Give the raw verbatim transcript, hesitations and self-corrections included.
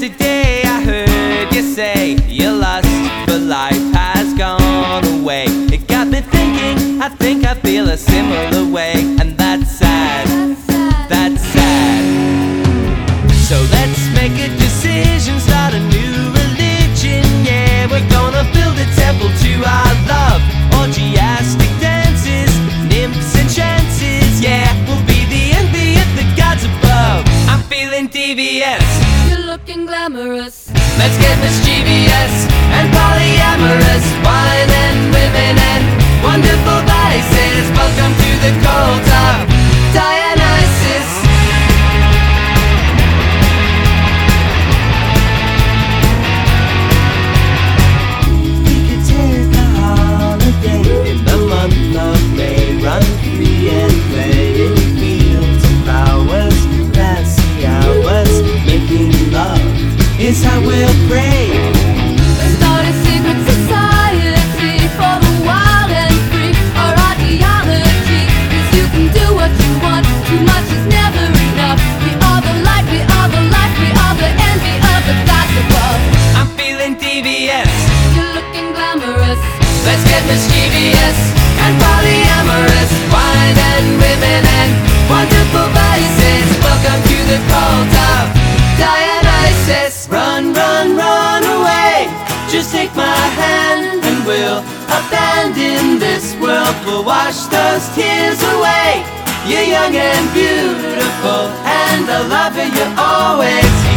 yesterday I heard you say your lust for life has gone away. It got me thinking, I think I feel a similar way. And that's sad, that's sad. So let's make a decision, start a new religion. Yeah, we're gonna build a temple to our love. Orgiastic dances, nymphs and chances. Yeah, we'll be the envy of the gods above. I'm feeling devious, You're looking glamorous. let's get mischievous and polyamorous. Wine and women and wonderful vices. Welcome to the cult of Dionysus. We could take a holiday in the month of May. Run free and play in fields and flowers. Pass the hours making love is how we'll pray. Start a secret society for the wild and free. Our ideology is you can do what you want. Too much is never enough. We are the light, we are the light, we are the envy of the gods above. I'm feeling devious, You're looking glamorous. let's get mischievous and polyamorous. Wine and women and wonderful vices. Welcome to the cult of Dionysus. Run, run, run away. Just take my hand and we'll abandon this world. We'll wash those tears away. You're young and beautiful, and I love you always.